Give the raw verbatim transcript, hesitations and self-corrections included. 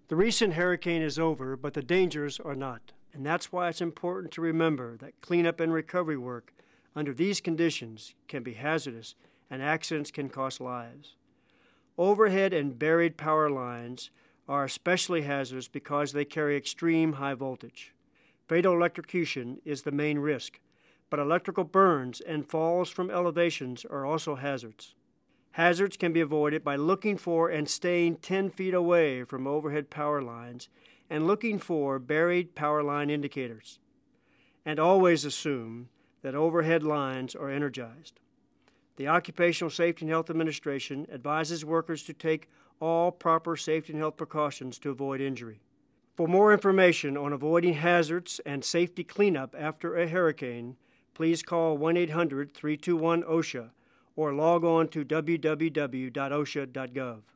The recent hurricane is over, but the dangers are not. And that's why it's important to remember that cleanup and recovery work under these conditions can be hazardous and accidents can cost lives. Overhead and buried power lines are especially hazardous because they carry extreme high voltage. Fatal electrocution is the main risk, but electrical burns and falls from elevations are also hazards. Hazards can be avoided by looking for and staying ten feet away from overhead power lines and looking for buried power line indicators. And always assume that overhead lines are energized. The Occupational Safety and Health Administration advises workers to take all proper safety and health precautions to avoid injury. For more information on avoiding hazards and safety cleanup after a hurricane, please call one eight hundred, three two one, OSHA or log on to w w w dot osha dot gov.